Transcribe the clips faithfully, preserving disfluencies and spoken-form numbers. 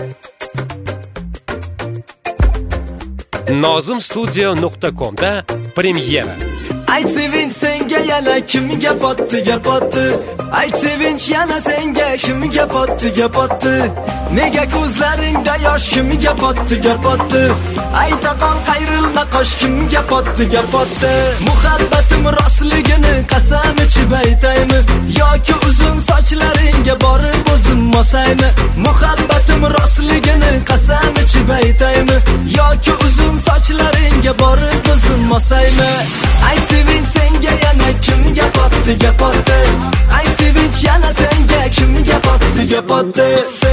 nozim studio nuqta com da premyera. Ayt sevinch senga yana kimga botdi gapotdi. Ayt sevinch yana senga kimga botdi gapotdi. Nega ko'zlaringda yosh kimga botdi gapotdi. Ayt aqol qayrilma qosh kimga botdi gapotdi. Muhabbatim rostligini qasam ichib aytaymi yoki uzun sochlaringga borib o'zim mosaymi. Muhabbatim rostligini qasam ichib aytaymi yoki uzun sochlaringga borib o'zim mosaymi. Ayt sevinch senga yana kimga botdi gapotdi. Ayt sevinch yana senga kimga botdi gapotdi.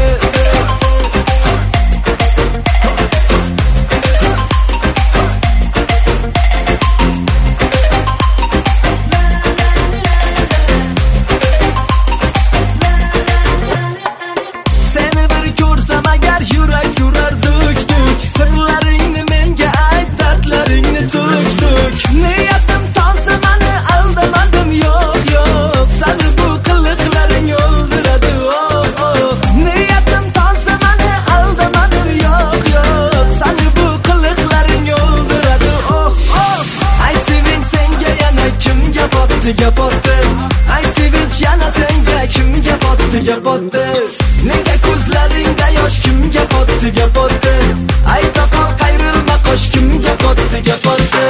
Seni bir ko'rsam agar yurak yurar duk duk. Sirlaringni menga ayt, dardlaringni tuk tuk. Niyatim toza mani aldamadim yo'q yo'q. Seni bu qiliqlaring o'ldiradi oh oh. Niyatim toza mani aldamadim yo'q yo'q. Seni bu qiliqlaring o'ldiradi oh oh. Ayt sevinch senga yana kimga botdi gapotdi. Ayt sevinch yana senga kimga botdi gapotdi. Nega ko'zlaringda yosh kimga botdi gapotdi. Ayt aqol qayrilma qosh kimga botdi gapotdi.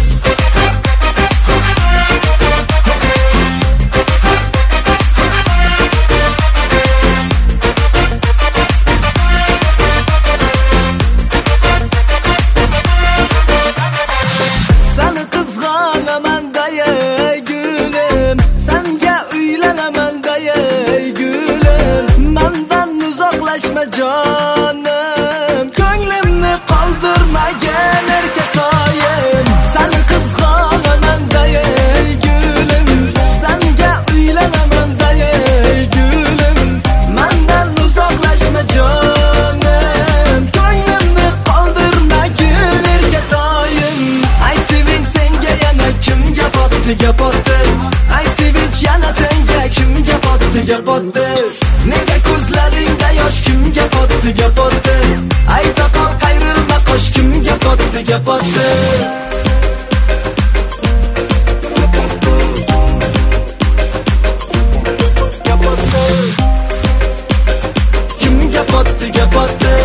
Seni qizg'onaman ey gulim, senga uylanaman ey gulim. Mendan uzoqlashma jonim, ko'nglimni qoldirmagan erkatoyim. Seni qizg'onaman ey gulim, senga uylanaman ey gulim. Mendan uzoqlashma jonim, ko'nglimni qoldirmagan erkatoyim. Ayt sevinch senga yana kimga botdi gapotdi. Ayt sevinch yana senga kimga botdi gapotdi. Nega ko'zlaringda yosh kimga botdi gapotdi. Ayt aqol qayrilma qosh kimga botdi gapotdi. Kimga botdi gapotdi.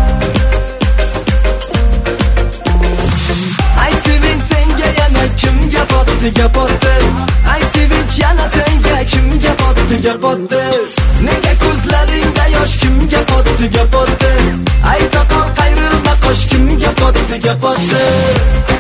Ayt sevinch senga yana kimga botdi gapotdi. Ayt sevinch yana senga kimga botdi gapotdi. Nega ko'zlaringda yosh kimga botdi gapotdi. Ayt aqol qayrilma qosh kimga botdi gapotdi.